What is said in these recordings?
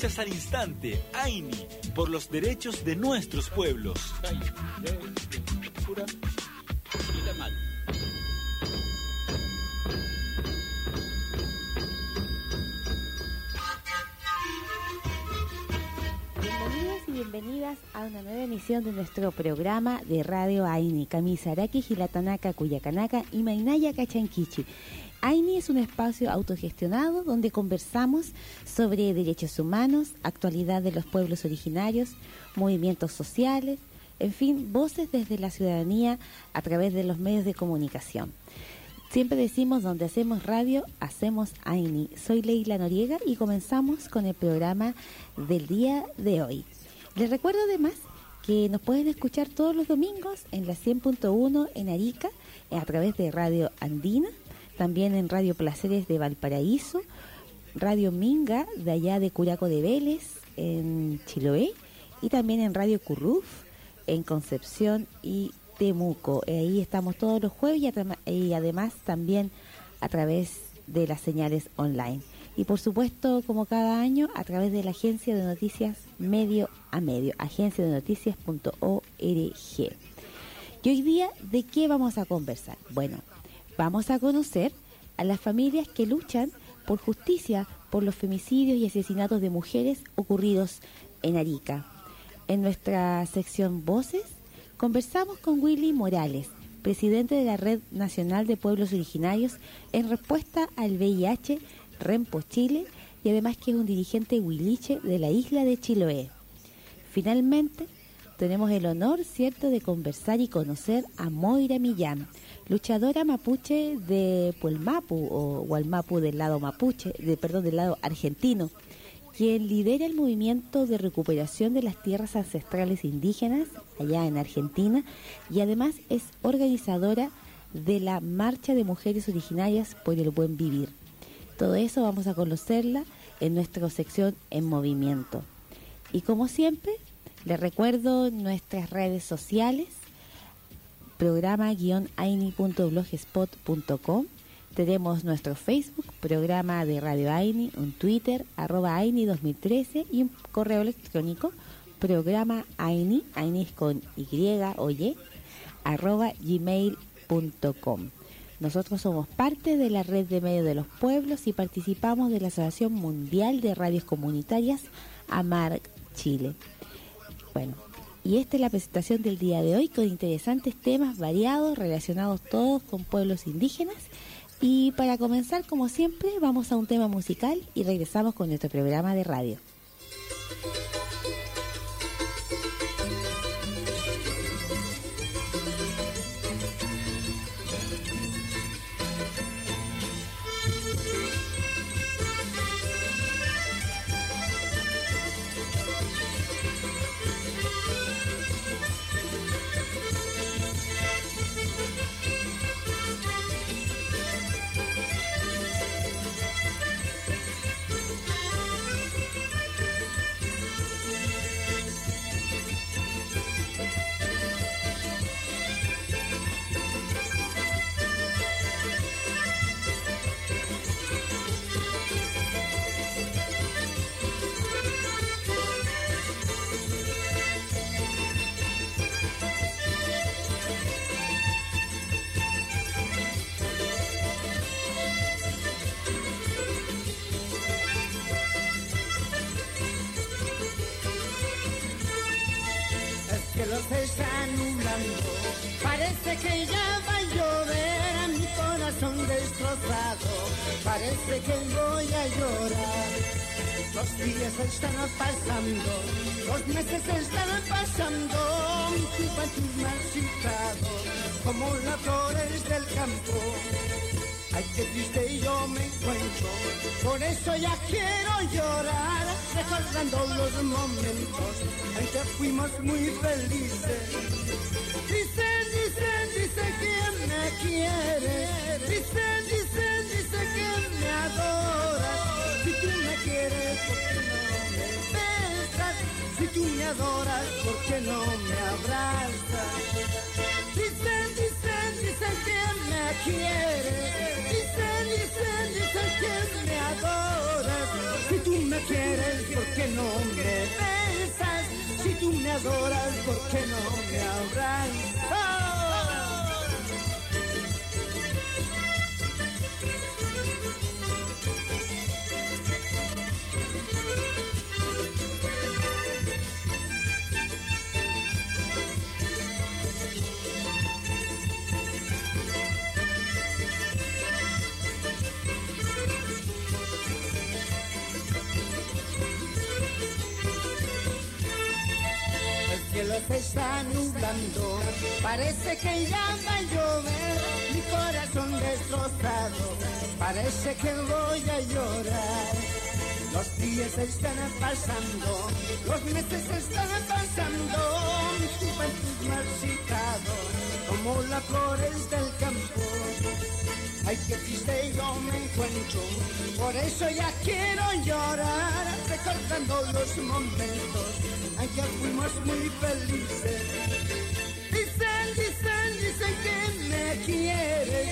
Escuchas al instante AINI, por los derechos de nuestros pueblos. Bienvenidos y bienvenidas a una nueva emisión de nuestro programa de Radio AINI, Kamisaraki, Hilatanaka, Cuyacanaka y Mainaya Cachanquichi. AINI es un espacio autogestionado donde conversamos sobre derechos humanos, actualidad de los pueblos originarios, movimientos sociales, en fin, voces desde la ciudadanía a través de los medios de comunicación. Siempre decimos, donde hacemos radio, hacemos AINI. Soy Leila Noriega y comenzamos con el programa del día de hoy. Les recuerdo además que nos pueden escuchar todos los domingos en la 100.1 en Arica, a través de Radio Andina, también en Radio Placeres de Valparaíso, Radio Minga de allá de Curaco de Vélez, en Chiloé, y también en Radio Curruf, en Concepción y Temuco. Ahí estamos todos los jueves y además también a través de las señales online. Y por supuesto, como cada año, a través de la agencia de noticias Medio a Medio, agenciadenoticias.org. Y hoy día, ¿de qué vamos a conversar? Bueno, vamos a conocer a las familias que luchan por justicia por los femicidios y asesinatos de mujeres ocurridos en Arica. En nuestra sección Voces, conversamos con Willy Morales, presidente de la Red Nacional de Pueblos Originarios, en respuesta al VIH, Rempo Chile, y además que es un dirigente huiliche de la isla de Chiloé. Finalmente, tenemos el honor, ¿cierto?, de conversar y conocer a Moira Millán, luchadora mapuche de Puelmapu, o Gualmapu del lado mapuche, del lado argentino, quien lidera el movimiento de recuperación de las tierras ancestrales indígenas allá en Argentina y además es organizadora de la Marcha de Mujeres Originarias por el Buen Vivir. Todo eso vamos a conocerla en nuestra sección En Movimiento. Y como siempre, les recuerdo nuestras redes sociales, programa-aini.blogspot.com. Tenemos nuestro Facebook, programa de Radio AINI, un Twitter, @AINI 2013 y un correo electrónico, programa AINI, AINI es con Y o Y, @gmail.com. Nosotros somos parte de la Red de Medios de los Pueblos y participamos de la Asociación Mundial de Radios Comunitarias, AMARC Chile. Bueno, y esta es la presentación del día de hoy con interesantes temas variados relacionados todos con pueblos indígenas. Y para comenzar, como siempre, vamos a un tema musical y regresamos con nuestro programa de radio. Se está nublando, parece que ya va a llover, a mi corazón destrozado, parece que voy a llorar. Los días están pasando, los meses están pasando, mi juventud marchitado, como las flores del campo. Ay, qué triste yo me encuentro, por eso ya quiero llorar, recordando los momentos en que fuimos muy felices. Dicen que me quiere, dicen que me adora. Si tú me quieres, ¿por qué no me besas? Si tú me adoras, ¿por qué no me abrazas? Dicen que me quiere, dicen que me adoras. Si tú me quieres, ¿por qué no porque no me abrazas. El cielo se está nublando, parece que ya va a llover, mi corazón destrozado, parece que voy a llorar. Los días están pasando, los meses están pasando, mi juventud marchitado, como las flores del campo. Ay, qué triste yo me encuentro, por eso ya quiero llorar, recordando los momentos en que fuimos muy felices. Dicen que me quieres,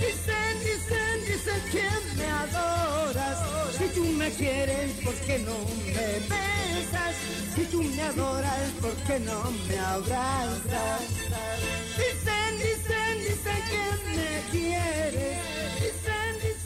dicen que me adoras. Si tú me quieres, ¿por qué no me besas? Si tú me adoras, ¿por qué no me abrazas? Dicen que me quieres, dicen.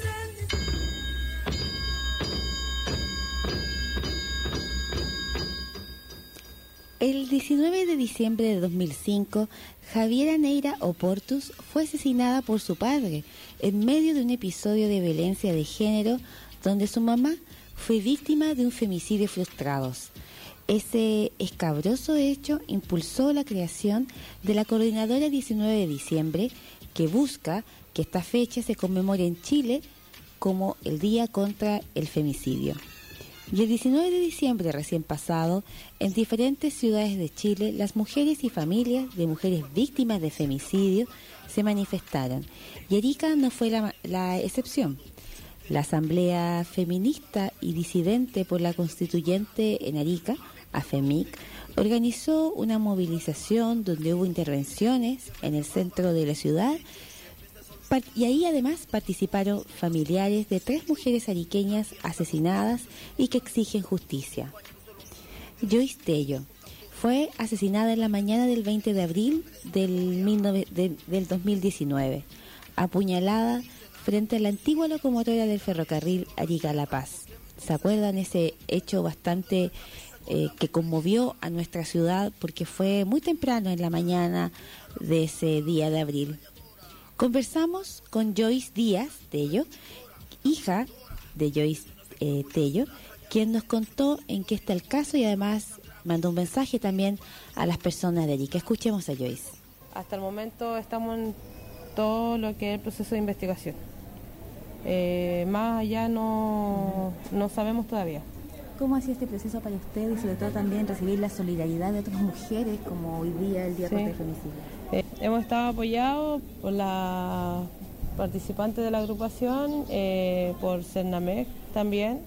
El 19 de diciembre de 2005, Javiera Neira Oportus fue asesinada por su padre en medio de un episodio de violencia de género donde su mamá fue víctima de un femicidio frustrado. Ese escabroso hecho impulsó la creación de la Coordinadora 19 de diciembre, que busca que esta fecha se conmemore en Chile como el Día contra el Femicidio. Y el 19 de diciembre recién pasado, en diferentes ciudades de Chile, las mujeres y familias de mujeres víctimas de femicidio se manifestaron. Y Arica no fue la excepción. La Asamblea Feminista y Disidente por la Constituyente en Arica, AFEMIC, organizó una movilización donde hubo intervenciones en el centro de la ciudad. Y ahí además participaron familiares de 3 mujeres ariqueñas asesinadas y que exigen justicia. Joyce Tello fue asesinada en la mañana del 20 de abril del 2019, apuñalada frente a la antigua locomotora del ferrocarril Arica-La Paz. ¿Se acuerdan ese hecho bastante que conmovió a nuestra ciudad porque fue muy temprano en la mañana de ese día de abril? Conversamos con Joyce Díaz Tello, hija de Joyce Tello, quien nos contó en qué está el caso y además mandó un mensaje también a las personas de Arica. Escuchemos a Joyce. Hasta el momento estamos en todo lo que es el proceso de investigación. Más allá no sabemos todavía. ¿Cómo ha sido este proceso para usted y sobre todo también recibir la solidaridad de otras mujeres como hoy día el Día contra el Femicidio? Hemos estado apoyados por la participante de la agrupación, por Cernamec también.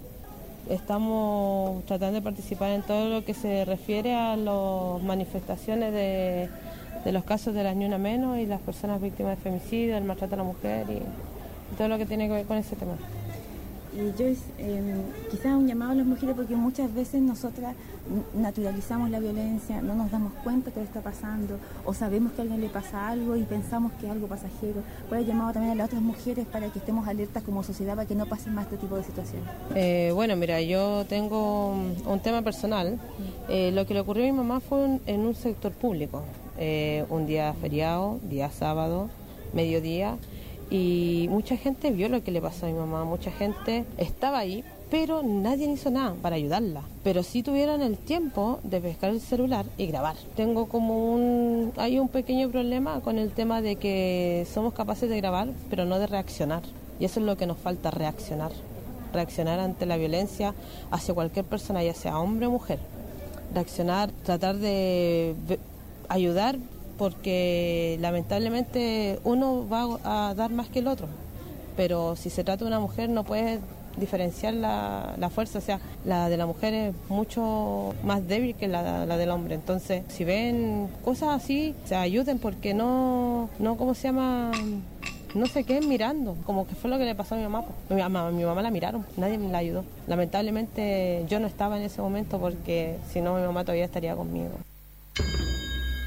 Estamos tratando de participar en todo lo que se refiere a las manifestaciones de los casos de las Ni Una Menos y las personas víctimas de femicidio, el maltrato a la mujer y todo lo que tiene que ver con ese tema. Y Joyce, quizás un llamado a las mujeres porque muchas veces nosotras naturalizamos la violencia, no nos damos cuenta que está pasando o sabemos que a alguien le pasa algo y pensamos que es algo pasajero. ¿Cuál es el llamado también a las otras mujeres para que estemos alertas como sociedad para que no pasen más este tipo de situaciones? Bueno, mira, yo tengo un tema personal. Lo que le ocurrió a mi mamá fue en un sector público, un día feriado, día sábado, mediodía. Y mucha gente vio lo que le pasó a mi mamá, mucha gente estaba ahí, pero nadie hizo nada para ayudarla. Pero sí tuvieron el tiempo de pescar el celular y grabar. Tengo hay un pequeño problema con el tema de que somos capaces de grabar, pero no de reaccionar. Y eso es lo que nos falta, reaccionar. Reaccionar ante la violencia hacia cualquier persona, ya sea hombre o mujer. Reaccionar, tratar de ayudar, porque lamentablemente uno va a dar más que el otro, pero si se trata de una mujer no puedes diferenciar la fuerza, o sea, la de la mujer es mucho más débil que la del hombre. Entonces, si ven cosas así, se ayuden, porque no ¿cómo se llama? No se queden mirando, como que fue lo que le pasó a mi mamá. Mi mamá la miraron, nadie me la ayudó. Lamentablemente yo no estaba en ese momento, porque si no mi mamá todavía estaría conmigo.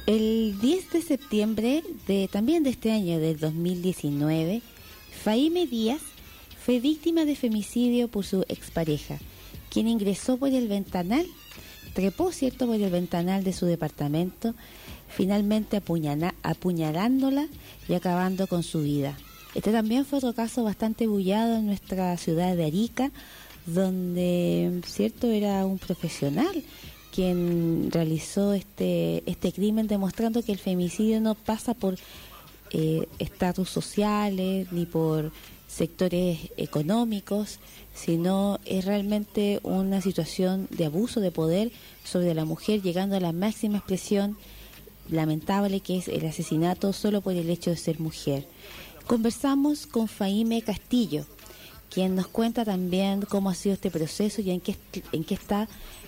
El 10 de septiembre también de este año, del 2019, Fahime Díaz fue víctima de femicidio por su expareja, quien ingresó por el ventanal, trepó, ¿cierto?, por el ventanal de su departamento, finalmente apuñalándola y acabando con su vida. Este también fue otro caso bastante bullado en nuestra ciudad de Arica, donde, ¿cierto?, era un profesional quien realizó este crimen, demostrando que el femicidio no pasa por estatus sociales ni por sectores económicos, sino es realmente una situación de abuso de poder sobre la mujer, llegando a la máxima expresión lamentable que es el asesinato solo por el hecho de ser mujer. Conversamos con Fahime Castillo, quien nos cuenta también cómo ha sido este proceso y en qué está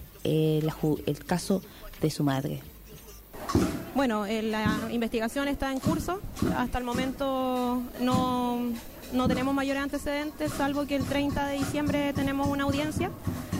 el caso de su madre. Bueno, la investigación está en curso. Hasta el momento no tenemos mayores antecedentes, salvo que el 30 de diciembre tenemos una audiencia.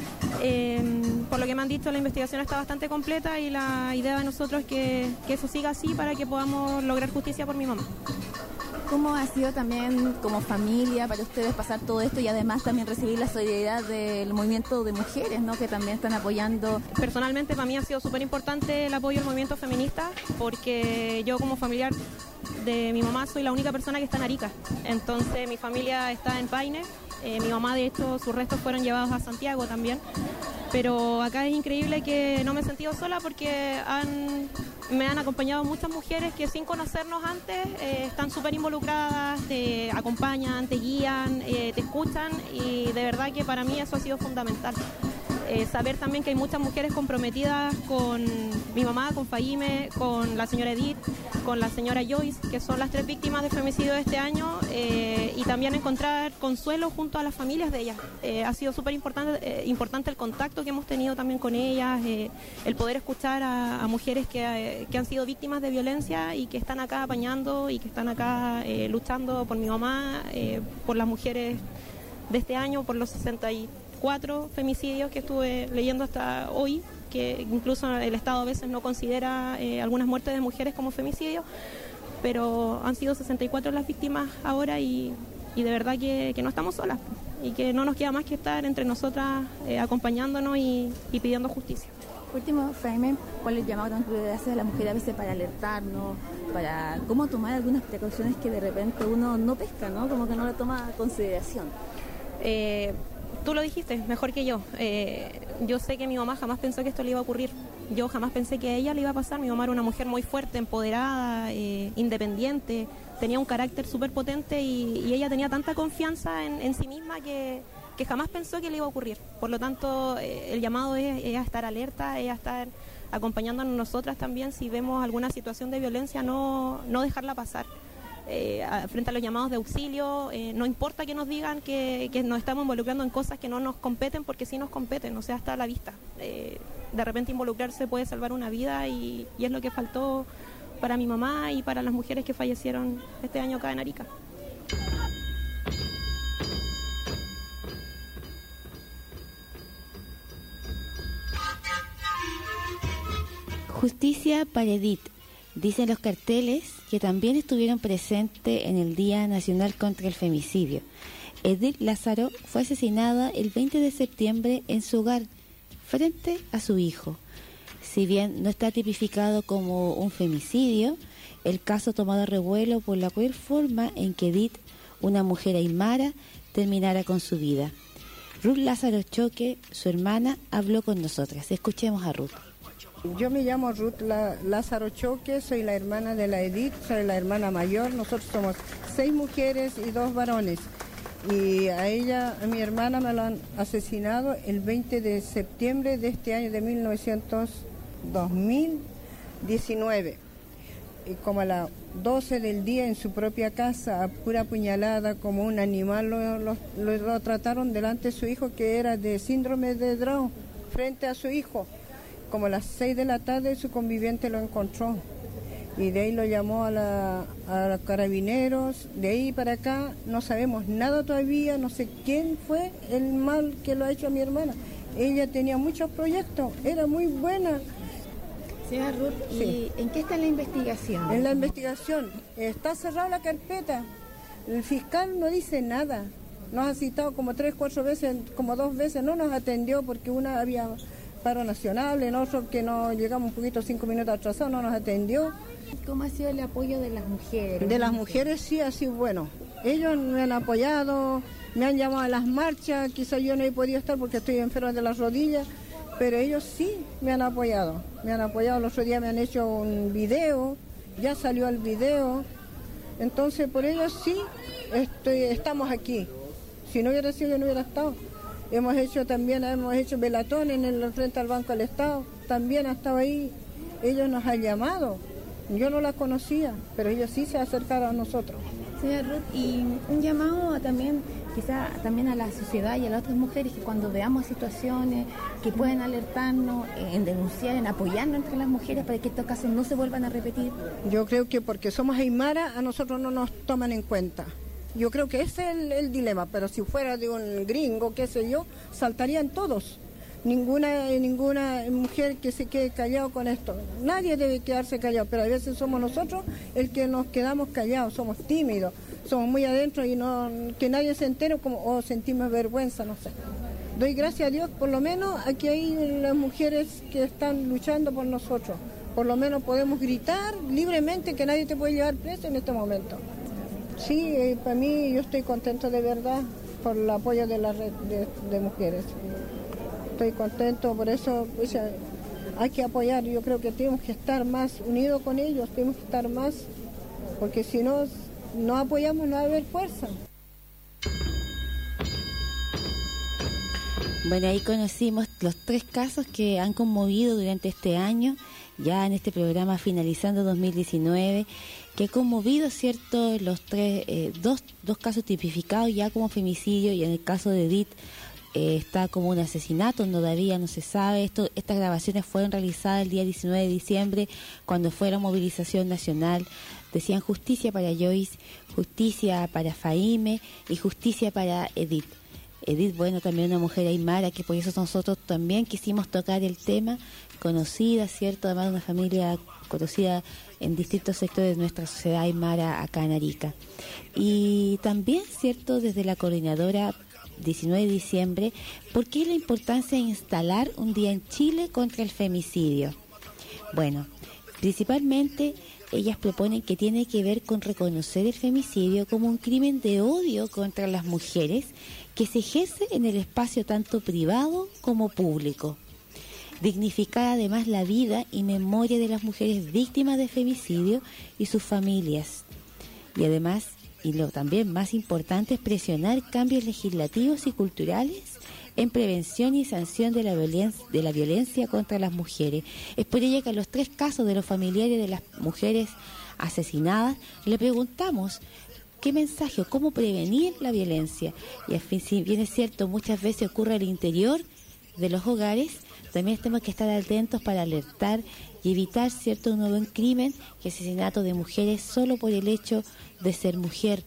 Por lo que me han dicho, la investigación está bastante completa y la idea de nosotros es que eso siga así para que podamos lograr justicia por mi mamá. ¿Cómo ha sido también como familia para ustedes pasar todo esto y además también recibir la solidaridad del movimiento de mujeres, ¿no?, que también están apoyando? Personalmente para mí ha sido súper importante el apoyo al movimiento feminista, porque yo como familiar de mi mamá soy la única persona que está en Arica. Entonces mi familia está en Paine, mi mamá de hecho sus restos fueron llevados a Santiago también. Pero acá es increíble que no me he sentido sola porque me han acompañado muchas mujeres que sin conocernos antes están súper involucradas, te acompañan, te guían, te escuchan y de verdad que para mí eso ha sido fundamental. Saber también que hay muchas mujeres comprometidas con mi mamá, con Fahime, con la señora Edith, con la señora Joyce, que son las 3 víctimas de femicidio de este año, y también encontrar consuelo junto a las familias de ellas. Ha sido súper importante el contacto que hemos tenido también con ellas, el poder escuchar a mujeres que han sido víctimas de violencia y que están acá apañando y que están acá luchando por mi mamá, por las mujeres de este año, por los 64 femicidios que estuve leyendo hasta hoy, que incluso el Estado a veces no considera algunas muertes de mujeres como femicidio, pero han sido 64 las víctimas ahora y de verdad que no estamos solas y que no nos queda más que estar entre nosotras acompañándonos y pidiendo justicia. Por último, Fahime, ¿cuál es el llamado que le hace a la mujer a veces para alertarnos, para cómo tomar algunas precauciones que de repente uno no pesca, ¿no?, como que no lo toma a consideración? Tú lo dijiste mejor que yo. Yo sé que mi mamá jamás pensó que esto le iba a ocurrir. Yo jamás pensé que a ella le iba a pasar. Mi mamá era una mujer muy fuerte, empoderada, independiente, tenía un carácter súper potente y ella tenía tanta confianza en sí misma que jamás pensó que le iba a ocurrir. Por lo tanto, el llamado es a estar alerta, es a estar acompañándonos nosotras también. Si vemos alguna situación de violencia, no dejarla pasar. Frente a los llamados de auxilio, no importa que nos digan que nos estamos involucrando en cosas que no nos competen, porque sí nos competen, o sea, está a la vista. De repente involucrarse puede salvar una vida y es lo que faltó para mi mamá y para las mujeres que fallecieron este año acá en Arica. Justicia para Edith, dicen los carteles que también estuvieron presentes en el Día Nacional contra el Femicidio. Edith Lázaro fue asesinada el 20 de septiembre en su hogar, frente a su hijo. Si bien no está tipificado como un femicidio, el caso ha tomado revuelo por la cruel forma en que Edith, una mujer aymara, terminara con su vida. Ruth Lázaro Choque, su hermana, habló con nosotras. Escuchemos a Ruth. Yo me llamo Ruth Lázaro Choque, soy la hermana de la Edith, soy la hermana mayor. Nosotros somos 6 mujeres y 2 varones. Y a mi hermana me la han asesinado el 20 de septiembre de este año de 2019. Y como a las 12 del día en su propia casa, a pura puñalada, como un animal, lo trataron delante de su hijo, que era de síndrome de Down, frente a su hijo. Como a las 6 de la tarde su conviviente lo encontró y de ahí lo llamó a los carabineros. De ahí para acá no sabemos nada todavía, no sé quién fue el mal que lo ha hecho a mi hermana. Ella tenía muchos proyectos, era muy buena. Señora Ruth, Sí. ¿y en qué está la investigación? En la investigación está cerrada la carpeta. El fiscal no dice nada. Nos ha citado como 3, 4 veces, como 2 veces. No nos atendió porque una había paro nacional, en otro que no llegamos un poquito 5 minutos atrasados, no nos atendió. ¿Cómo ha sido el apoyo de las mujeres? De las mujeres sí ha sido bueno. Ellos me han apoyado, me han llamado a las marchas. Quizá yo no he podido estar porque estoy enferma de las rodillas, pero ellos sí me han apoyado. Me han apoyado, el otro día me han hecho un video, ya salió el video. Entonces por ellos sí estamos aquí. Si no hubiera sido, yo no hubiera estado. Hemos hecho velatón en el frente al Banco del Estado, también ha estado ahí. Ellos nos han llamado. Yo no la conocía, pero ellos sí se acercaron a nosotros. Señora Ruth, y un llamado también, quizá también a la sociedad y a las otras mujeres que cuando veamos situaciones que pueden alertarnos, en denunciar, en apoyarnos entre las mujeres para que estos casos no se vuelvan a repetir. Yo creo que porque somos aymara, a nosotros no nos toman en cuenta. Yo creo que ese es el dilema, pero si fuera de un gringo, qué sé yo, saltarían todos. Ninguna mujer que se quede callado con esto. Nadie debe quedarse callado, pero a veces somos nosotros el que nos quedamos callados, somos tímidos, somos muy adentro y no que nadie se entere o sentimos vergüenza, no sé. Doy gracias a Dios, por lo menos aquí hay las mujeres que están luchando por nosotros. Por lo menos podemos gritar libremente que nadie te puede llevar preso en este momento. Sí, para mí yo estoy contento de verdad por el apoyo de la red de mujeres. Estoy contento, por eso pues, hay que apoyar. Yo creo que tenemos que estar más unidos con ellos, tenemos que estar más, porque si no apoyamos no va a haber fuerza. Bueno, ahí conocimos los 3 casos que han conmovido durante este año, ya en este programa finalizando 2019, que ha conmovido, ¿cierto?, los 3, dos casos tipificados ya como femicidio, y en el caso de Edith está como un asesinato, todavía no se sabe. Estas grabaciones fueron realizadas el día 19 de diciembre, cuando fue la movilización nacional. Decían justicia para Joyce, justicia para Faime y justicia para Edith. Edith, bueno, también una mujer aymara, que por eso nosotros también quisimos tocar el tema, conocida, ¿cierto?, además de una familia conocida en distintos sectores de nuestra sociedad aymara acá en Arica. Y también, ¿cierto?, desde la coordinadora 19 de diciembre, ¿por qué la importancia de instalar un día en Chile contra el femicidio? Bueno, principalmente ellas proponen que tiene que ver con reconocer el femicidio como un crimen de odio contra las mujeres que se ejerce en el espacio tanto privado como público. Dignificar además la vida y memoria de las mujeres víctimas de femicidio y sus familias. Y además, y lo también más importante, es presionar cambios legislativos y culturales en prevención y sanción de la violencia contra las mujeres. Es por ello que a los 3 casos de los familiares de las mujeres asesinadas le preguntamos qué mensaje o cómo prevenir la violencia. Y al fin, si bien es cierto, muchas veces ocurre al interior de los hogares, también tenemos que estar atentos para alertar y evitar, ¿cierto?, un nuevo crimen, que es asesinato de mujeres solo por el hecho de ser mujer.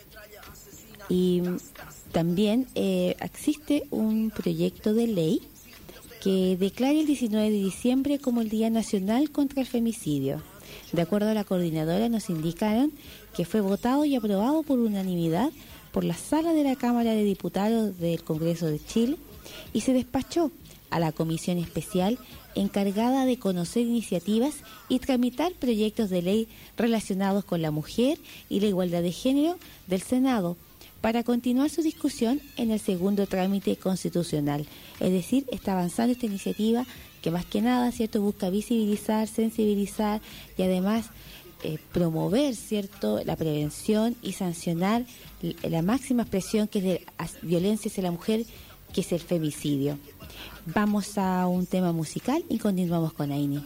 Y también existe un proyecto de ley que declara el 19 de diciembre como el Día Nacional contra el Femicidio. De acuerdo a la coordinadora, nos indicaron que fue votado y aprobado por unanimidad por la Sala de la Cámara de Diputados del Congreso de Chile y se despachó a la comisión especial encargada de conocer iniciativas y tramitar proyectos de ley relacionados con la mujer y la igualdad de género del Senado para continuar su discusión en el segundo trámite constitucional. Es decir, está avanzando esta iniciativa que más que nada, ¿cierto?, busca visibilizar, sensibilizar y además promover, ¿cierto?, la prevención y sancionar la máxima expresión que es de violencia hacia la mujer, que es el femicidio. Vamos a un tema musical y continuamos con Aini.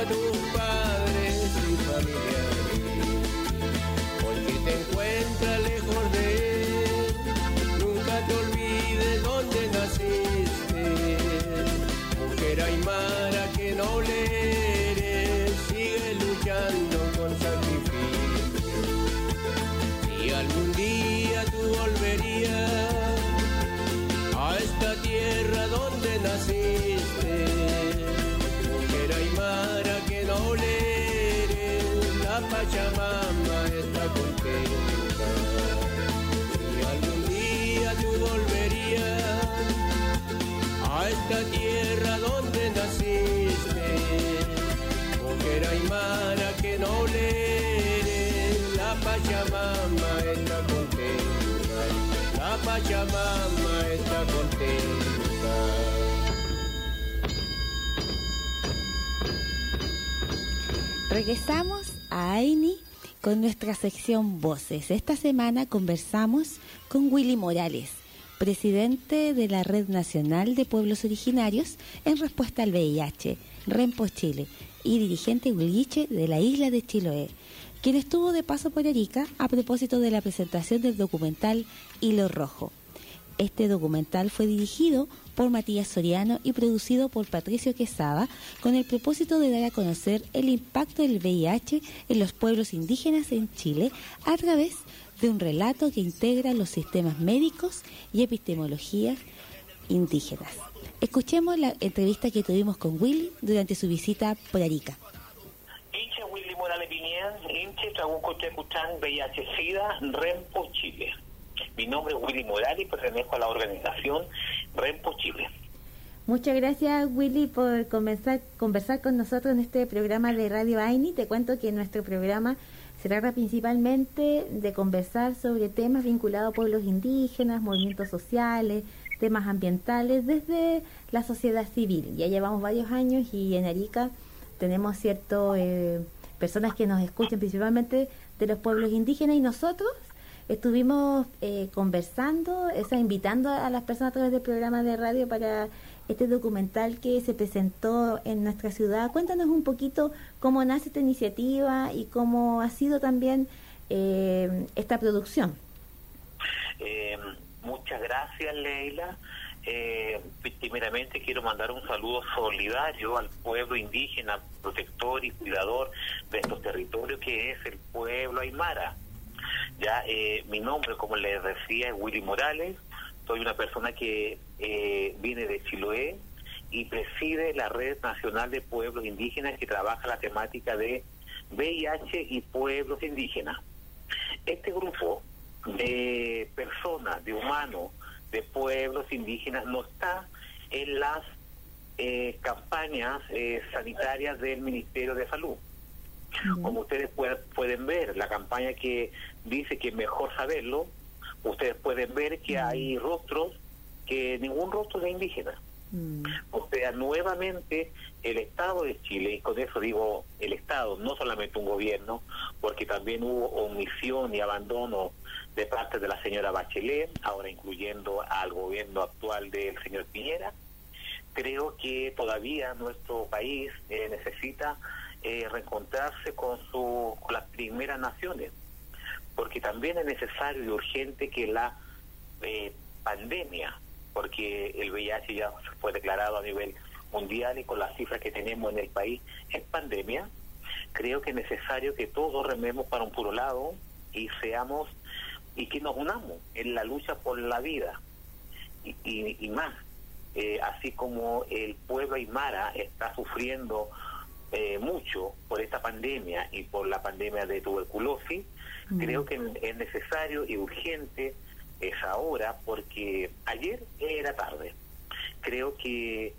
a tus padres y familiares. Hoy que te encuentras lejos de él, nunca te olvides dónde naciste. Mujer aymara que noble eres, sigue luchando con sacrificio. Si algún día tú volverías a esta tierra donde naciste, mujer aymara que noble eres, la Pachamama está contenta. Si algún día tú volverías a esta tierra donde naciste, mujer aymara que noble eres, la Pachamama está contenta, la Pachamama está contenta. Regresamos a Aini con nuestra sección Voces. Esta semana conversamos con Willy Morales, presidente de la Red Nacional de Pueblos Originarios en respuesta al VIH, Renpo Chile, y dirigente huilliche de la isla de Chiloé, quien estuvo de paso por Arica a propósito de la presentación del documental Hilo Rojo. Este documental fue dirigido por Matías Soriano y producido por Patricio Quesada con el propósito de dar a conocer el impacto del VIH en los pueblos indígenas en Chile a través de un relato que integra los sistemas médicos y epistemologías indígenas. Escuchemos la entrevista que tuvimos con Willy durante su visita por Arica. Inche Willy Morales Piñén, Inche Trabuco Tecuchán, VIH-Sida, Renpo Chile. Mi nombre es Willy Morales y pertenezco a la organización Renpo Chile. Muchas gracias, Willy, por conversar con nosotros en este programa de Radio Aini. Te cuento que nuestro programa se trata principalmente de conversar sobre temas vinculados a pueblos indígenas, movimientos sociales, temas ambientales, desde la sociedad civil. Ya llevamos varios años y en Arica tenemos personas que nos escuchan principalmente de los pueblos indígenas, y nosotros estuvimos conversando, invitando a las personas a través del programa de radio para este documental que se presentó en nuestra ciudad. Cuéntanos un poquito cómo nace esta iniciativa y cómo ha sido también esta producción. Muchas gracias, Leila. Primeramente quiero mandar un saludo solidario al pueblo indígena, protector y cuidador de estos territorios, que es el pueblo aymara. Ya, mi nombre, como les decía, es Willy Morales. Soy una persona que viene de Chiloé y preside la Red Nacional de Pueblos Indígenas, que trabaja la temática de VIH y pueblos indígenas. Este grupo de personas, de humanos, de pueblos indígenas no está en las campañas sanitarias del Ministerio de Salud. Como ustedes pueden ver, la campaña que dice que es mejor saberlo, ustedes pueden ver que hay rostros, que ningún rostro es indígena. O sea, nuevamente el Estado de Chile, y con eso digo el Estado, no solamente un gobierno, porque también hubo omisión y abandono de parte de la señora Bachelet, ahora incluyendo al gobierno actual del señor Piñera. Creo que todavía nuestro país necesita reencontrarse con las primeras naciones, porque también es necesario y urgente que la pandemia, porque el VIH ya fue declarado a nivel mundial y con las cifras que tenemos en el país es pandemia. Creo que es necesario que todos rememos para un puro lado y que nos unamos en la lucha por la vida y más, así como el pueblo aymara está sufriendo mucho por esta pandemia y por la pandemia de tuberculosis. Creo que es necesario y urgente es ahora, porque ayer era tarde. Creo que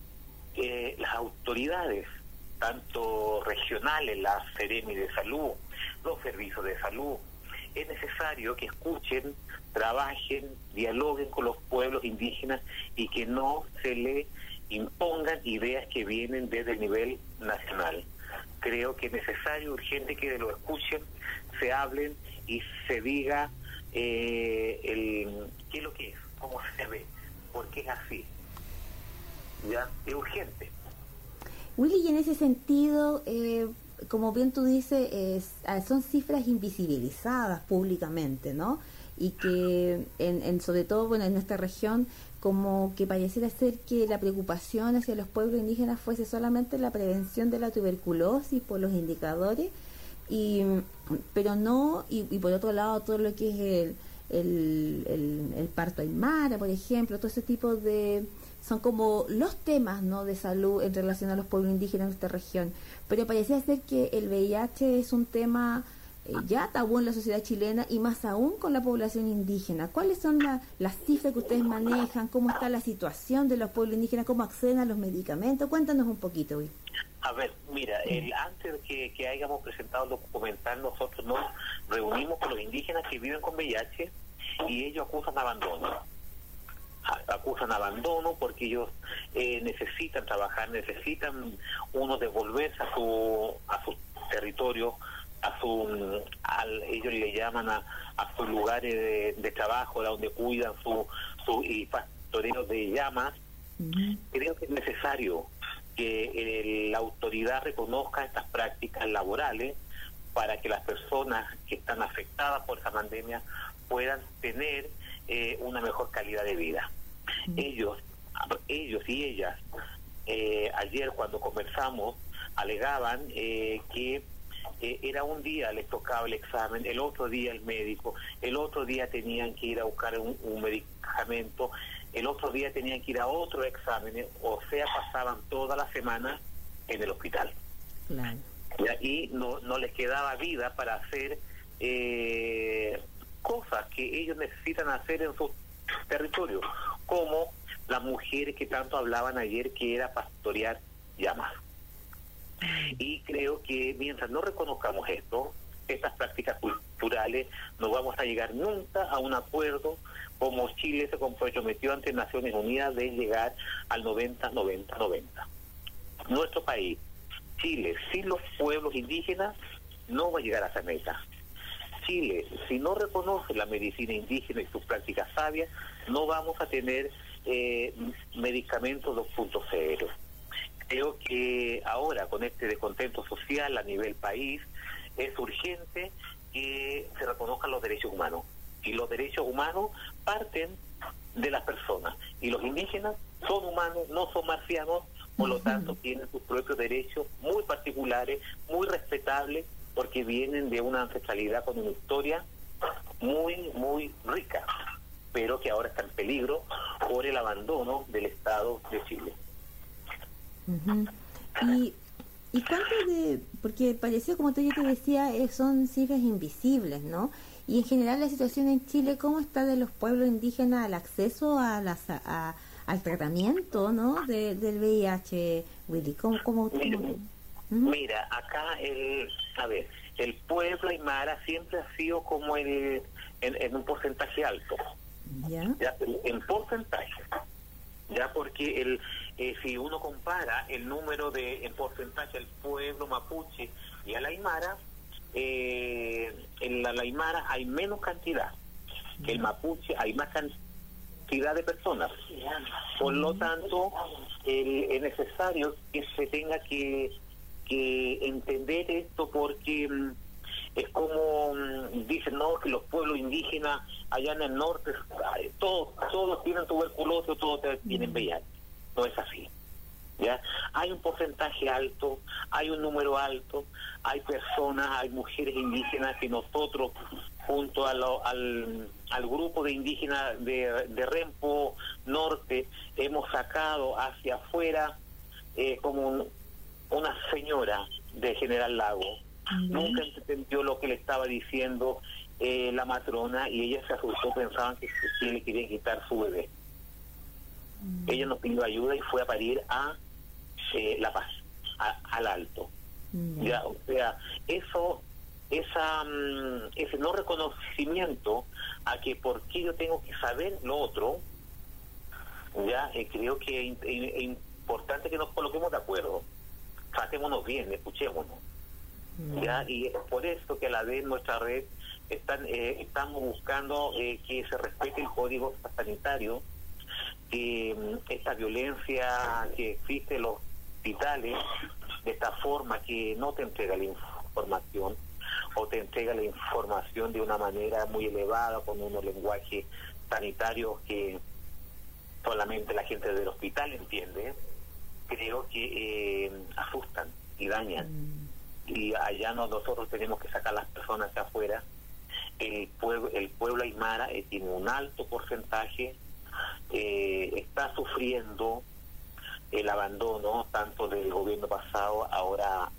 las autoridades, tanto regionales, la Seremi de Salud, los servicios de salud, es necesario que escuchen, trabajen, dialoguen con los pueblos indígenas y que no se le impongan ideas que vienen desde el nivel nacional. Creo que es necesario, urgente, que lo escuchen, se hablen y se diga qué es lo que es, cómo se ve, porque es así. Ya, es urgente. Willy, y en ese sentido, como bien tú dices, son cifras invisibilizadas públicamente, ¿no? Y que, sobre todo, bueno, en nuestra región, como que pareciera ser que la preocupación hacia los pueblos indígenas fuese solamente la prevención de la tuberculosis por los indicadores, pero no, y por otro lado, todo lo que es el parto aymara, por ejemplo, todo ese tipo de... son como los temas, ¿no?, de salud en relación a los pueblos indígenas en nuestra región. Pero parecía ser que el VIH es un tema ya tabú en la sociedad chilena y más aún con la población indígena. ¿Cuáles son las cifras que ustedes manejan? ¿Cómo está la situación de los pueblos indígenas? ¿Cómo acceden a los medicamentos? Cuéntanos un poquito, Will. A ver, mira, antes de que hayamos presentado el documental, nosotros nos reunimos con los indígenas que viven con VIH y ellos acusan abandono porque ellos necesitan trabajar, necesitan uno devolverse a su territorio, ellos le llaman a sus lugares de trabajo, donde cuidan y pastoreos de llamas. Creo que es necesario que la autoridad reconozca estas prácticas laborales para que las personas que están afectadas por esa pandemia puedan tener una mejor calidad de vida. Ellos y ellas, ayer cuando conversamos, alegaban que era un día les tocaba el examen, el otro día el médico, el otro día tenían que ir a buscar un medicamento, el otro día tenían que ir a otro examen, o sea, pasaban toda la semana en el hospital. Claro. Y no les quedaba vida para hacer cosas que ellos necesitan hacer en su territorio, como las mujeres que tanto hablaban ayer, que era pastorear llamas. Y creo que mientras no reconozcamos estas prácticas culturales, no vamos a llegar nunca a un acuerdo como Chile se comprometió ante Naciones Unidas de llegar al 90-90-90. Nuestro país, Chile, sin los pueblos indígenas, no va a llegar a esa meta. Chile, si no reconoce la medicina indígena y sus prácticas sabias, no vamos a tener medicamentos 2.0. Creo que ahora, con este descontento social a nivel país, es urgente que se reconozcan los derechos humanos. Y los derechos humanos parten de las personas. Y los indígenas son humanos, no son marcianos, por lo tanto tienen sus propios derechos muy particulares, muy respetables, porque vienen de una ancestralidad con una historia muy, muy rica, pero que ahora está en peligro por el abandono del Estado de Chile. ¿Y cuánto porque pareció, como yo te decía, son cifras invisibles, ¿no? Y en general la situación en Chile, ¿cómo está de los pueblos indígenas al acceso al tratamiento, ¿no?, del VIH, Willy? ¿Cómo? Mira, acá el pueblo aymara siempre ha sido como en un porcentaje alto. ¿Ya? En porcentaje. Ya, porque si uno compara el número en porcentaje al pueblo mapuche y al aymara, en la aymara hay menos cantidad que el mapuche, hay más cantidad de personas. Por lo tanto, es necesario que se tenga que entender esto, porque es como dicen, no, que los pueblos indígenas allá en el norte todos tienen tuberculosis, todos tienen VIH. No es así. ¿Ya? Hay un porcentaje alto, hay un número alto, hay personas, hay mujeres indígenas que nosotros, junto al grupo de indígenas de Rempo Norte, hemos sacado hacia afuera, como una señora de General Lago. Nunca entendió lo que le estaba diciendo la matrona, y ella se asustó, pensaban que le querían quitar su bebé. Ella nos pidió ayuda y fue a parir a La Paz, al Alto. Ya, o sea, ese no reconocimiento a que por qué yo tengo que saber lo otro, ya, creo que es importante que nos coloquemos de acuerdo, tratémonos bien, escuchémonos. Ya, y es por eso que a la vez nuestra red estamos buscando que se respete el código sanitario, que esta violencia que existe, los hospitales de esta forma que no te entrega la información o te entrega la información de una manera muy elevada con unos lenguajes sanitarios que solamente la gente del hospital entiende. Creo que asustan y dañan. Y allá nosotros tenemos que sacar a las personas hacia afuera. El pueblo aymara tiene un alto porcentaje, está sufriendo el abandono tanto del gobierno pasado, ahora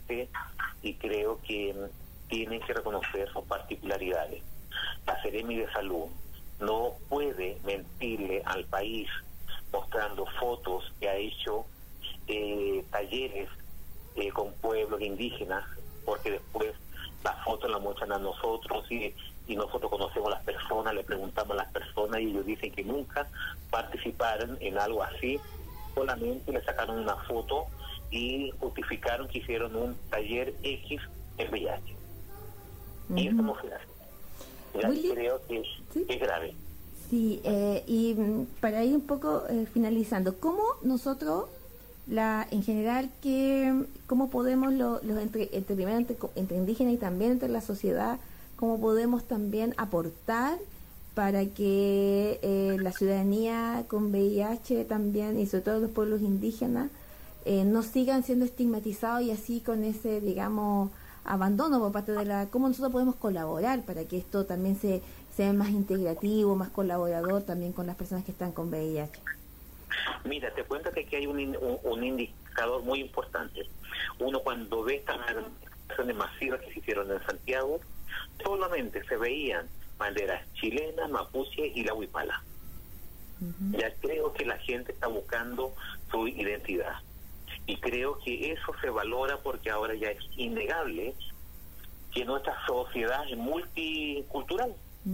y creo que tienen que reconocer sus particularidades. La Seremi de Salud no puede mentirle al país mostrando fotos que ha hecho talleres con pueblos indígenas, porque después las fotos las muestran a nosotros y nosotros conocemos a las personas, le preguntamos a las personas y ellos dicen que nunca participaron en algo así, solamente le sacaron una foto y justificaron que hicieron un taller X en VIH. Y eso no se hace. Ya creo que ¿sí? Es grave. Sí, y para ir un poco finalizando, ¿cómo nosotros, en general, cómo podemos entre indígenas y también entre la sociedad, cómo podemos también aportar para que la ciudadanía con VIH también, y sobre todo los pueblos indígenas, no sigan siendo estigmatizados y así con ese, digamos, abandono por parte de cómo nosotros podemos colaborar para que esto también sea más integrativo, más colaborador también con las personas que están con VIH? Mira, te cuento que aquí hay un indicador muy importante. Uno cuando ve estas manifestaciones masivas que se hicieron en Santiago, solamente se veían banderas chilenas, mapuche y la huipala. Ya creo que la gente está buscando su identidad. Y creo que eso se valora porque ahora ya es innegable que nuestra sociedad es multicultural.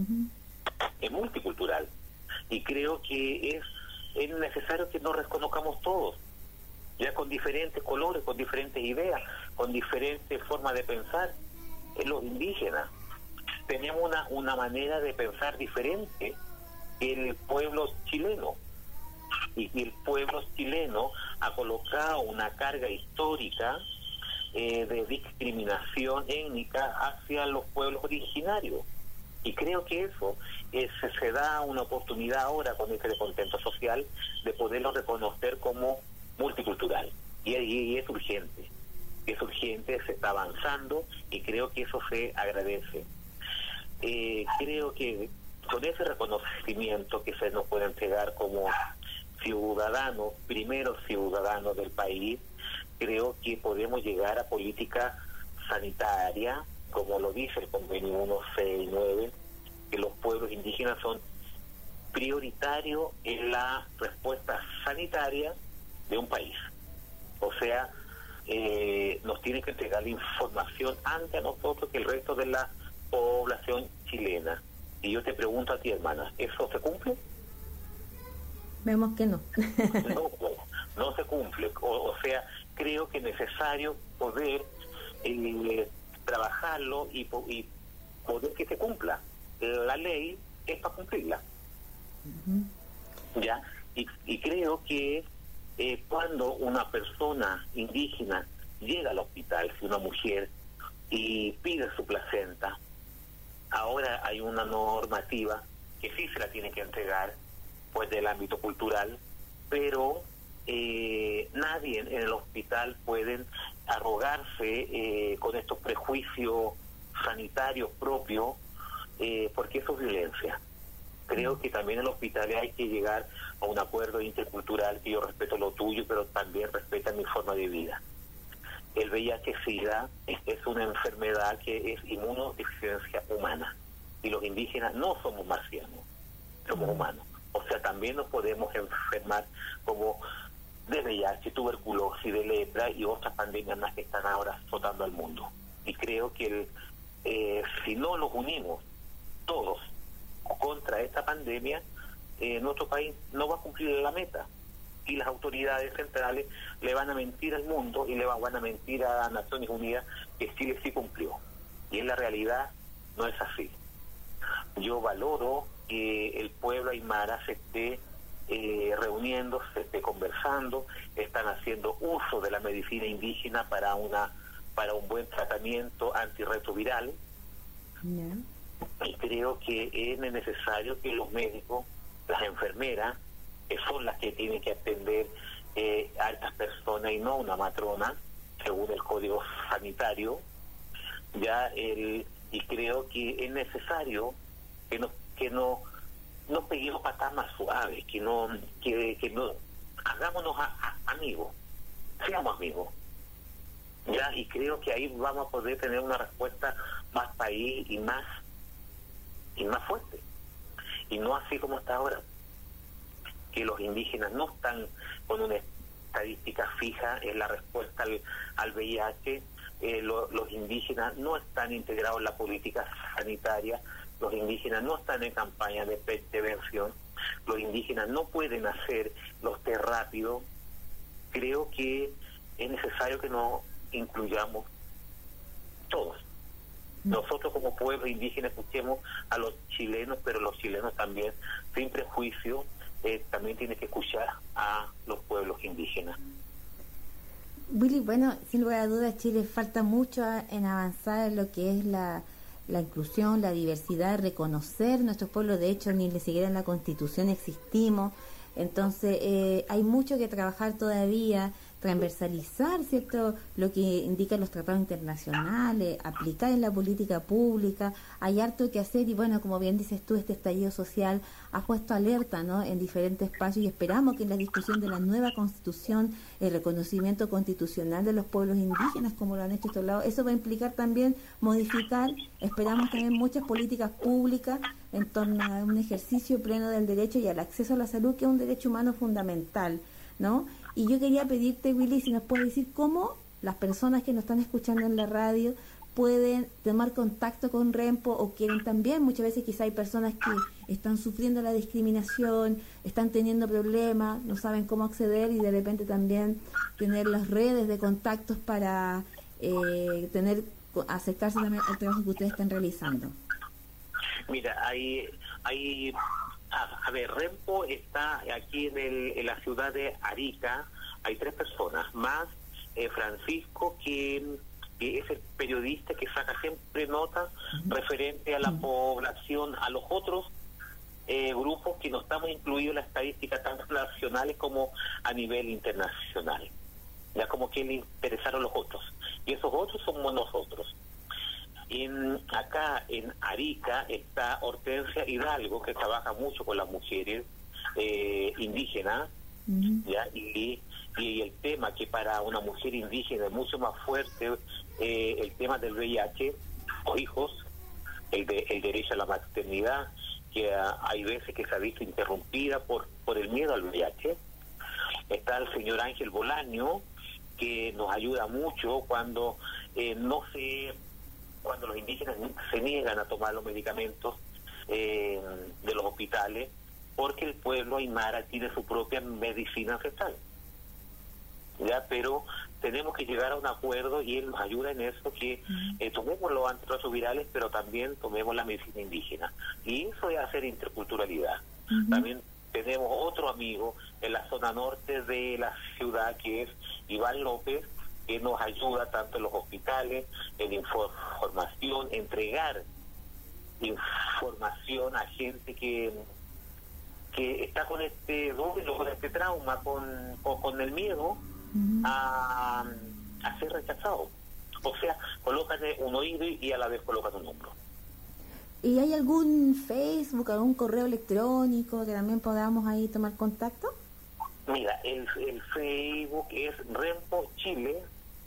Es multicultural. Y creo que es necesario que nos reconozcamos todos, ya con diferentes colores, con diferentes ideas, con diferentes formas de pensar. En los indígenas tenemos una manera de pensar diferente que el pueblo chileno. Y el pueblo chileno ha colocado una carga histórica de discriminación étnica hacia los pueblos originarios. Y creo que eso se da una oportunidad ahora con este contexto social de poderlo reconocer como multicultural. Y es urgente. Es urgente, se está avanzando y creo que eso se agradece. Creo que con ese reconocimiento que se nos puede entregar como ciudadanos, primeros ciudadanos del país, creo que podemos llegar a política sanitaria, como lo dice el convenio 169, que los pueblos indígenas son prioritarios en la respuesta sanitaria de un país. O sea, nos tienen que entregar la información antes a nosotros que el resto de la población chilena. Y yo te pregunto a ti, hermana, ¿eso se cumple? Vemos que no. No se cumple. O sea, creo que es necesario poder trabajarlo y poder que se cumpla. La ley es para cumplirla. ¿Ya? Y creo que cuando una persona indígena llega al hospital, si una mujer, y pide su placenta, ahora hay una normativa que sí se la tiene que entregar, pues del ámbito cultural, pero nadie en el hospital puede arrogarse con estos prejuicios sanitarios propios, porque eso es violencia. Creo que también en el hospital hay que llegar a un acuerdo intercultural, que yo respeto lo tuyo, pero también respeta mi forma de vida. El VIH-Sida es una enfermedad que es inmunodeficiencia humana, y los indígenas no somos marcianos, somos humanos. O sea, también nos podemos enfermar como de VIH, tuberculosis, de lepra y otras pandemias más que están ahora azotando al mundo. Y creo que si no nos unimos todos contra esta pandemia, nuestro país no va a cumplir la meta. Y las autoridades centrales le van a mentir al mundo y le van a mentir a Naciones Unidas que Chile sí cumplió. Y en la realidad no es así. Yo valoro que el pueblo aymara se esté reuniéndose, conversando, están haciendo uso de la medicina indígena para un buen tratamiento antirretroviral. Y creo que es necesario que los médicos, las enfermeras, que son las que tienen que atender a estas personas y no una matrona, según el código sanitario, y creo que es necesario que no peguemos patas más suaves, que no hagámonos amigos, seamos amigos, y creo que ahí vamos a poder tener una respuesta más país y más fuerte, y no así como está ahora, que los indígenas no están con una estadística fija en la respuesta al VIH. Los indígenas no están integrados en la política sanitaria, los indígenas no están en campaña de prevención, los indígenas no pueden hacer los test rápidos. Creo que es necesario que nos incluyamos todos. Nosotros como pueblo indígena escuchemos a los chilenos, pero los chilenos también, sin prejuicio, también tienen que escuchar a los pueblos indígenas. Willy, bueno, sin lugar a dudas, Chile falta mucho en avanzar en lo que es la inclusión, la diversidad, reconocer nuestros pueblos. De hecho, ni siquiera en la Constitución existimos. Entonces, hay mucho que trabajar todavía, transversalizar, ¿cierto?, lo que indican los tratados internacionales, aplicar en la política pública. Hay harto que hacer y, bueno, como bien dices tú, este estallido social ha puesto alerta, ¿no?, en diferentes espacios, y esperamos que en la discusión de la nueva Constitución, el reconocimiento constitucional de los pueblos indígenas, como lo han hecho estos lados, eso va a implicar también modificar, esperamos tener muchas políticas públicas en torno a un ejercicio pleno del derecho y al acceso a la salud, que es un derecho humano fundamental, ¿no? Y yo quería pedirte, Willy, si nos puedes decir cómo las personas que nos están escuchando en la radio pueden tomar contacto con Renpo, o quieren también, muchas veces quizá hay personas que están sufriendo la discriminación, están teniendo problemas, no saben cómo acceder, y de repente también tener las redes de contactos para acercarse también al trabajo que ustedes están realizando. Mira, a ver, Renpo está aquí en la ciudad de Arica. Hay 3 personas, más Francisco, que es el periodista que saca siempre notas referente a la población, a los otros grupos que no estamos incluidos en la estadística, tanto nacionales como a nivel internacional. Ya como que le interesaron los otros, y esos otros somos nosotros. Acá en Arica está Hortensia Hidalgo, que trabaja mucho con las mujeres indígenas, ¿ya? Y el tema que para una mujer indígena es mucho más fuerte, el tema del VIH o hijos, el derecho a la maternidad, que hay veces que se ha visto interrumpida por el miedo al VIH. Está el señor Ángel Bolaño, que nos ayuda mucho cuando cuando los indígenas se niegan a tomar los medicamentos de los hospitales, porque el pueblo aymara tiene su propia medicina ancestral, pero tenemos que llegar a un acuerdo, y él nos ayuda en eso, que tomemos los antirretrovirales, pero también tomemos la medicina indígena, y eso es hacer interculturalidad. También tenemos otro amigo en la zona norte de la ciudad, que es Iván López, que nos ayuda tanto en los hospitales, en información, entregar información a gente que está con este duelo, con este trauma, con el miedo a ser rechazado. O sea, colocan un oído y a la vez colocan un hombro. ¿Y hay algún Facebook, algún correo electrónico que también podamos ahí tomar contacto? Mira, el Facebook es renpochile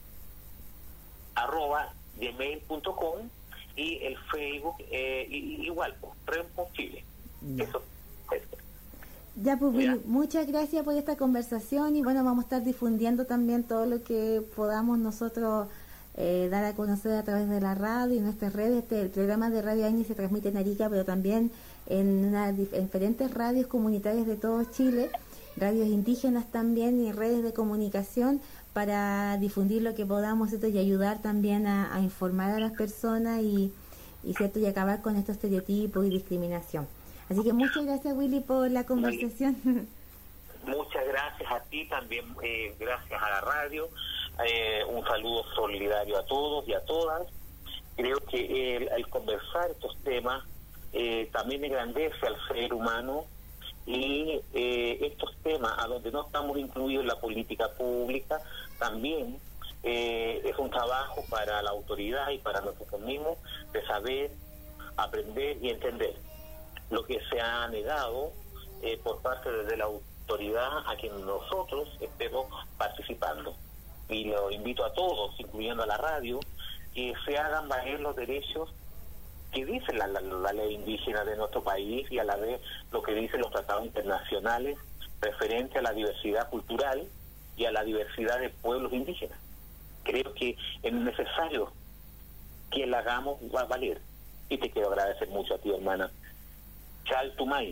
@gmail.com, y el Facebook igual, Renpo Chile. Eso. Ya, pues, Willy, muchas gracias por esta conversación, y bueno, vamos a estar difundiendo también todo lo que podamos nosotros dar a conocer a través de la radio y nuestras redes. El programa de Radio AINI se transmite en Arica, pero también en diferentes radios comunitarias de todo Chile, radios indígenas también, y redes de comunicación, para difundir lo que podamos, ¿cierto?, y ayudar también a informar a las personas y ¿cierto?, y acabar con estos estereotipos y discriminación. Así que muchas gracias, Willy, por la conversación. Muchas gracias a ti también, gracias a la radio. Un saludo solidario a todos y a todas. Creo que el conversar estos temas también engrandece al ser humano, y estos temas a donde no estamos incluidos en la política pública también es un trabajo para la autoridad y para nosotros mismos de saber, aprender y entender lo que se ha negado por parte de la autoridad a quien nosotros estemos participando. Y lo invito a todos, incluyendo a la radio, que se hagan valer los derechos que dice la ley indígena de nuestro país, y a la vez lo que dicen los tratados internacionales referente a la diversidad cultural y a la diversidad de pueblos indígenas. Creo que es necesario que la hagamos valer, y te quiero agradecer mucho a ti, hermana. Chal Tumay.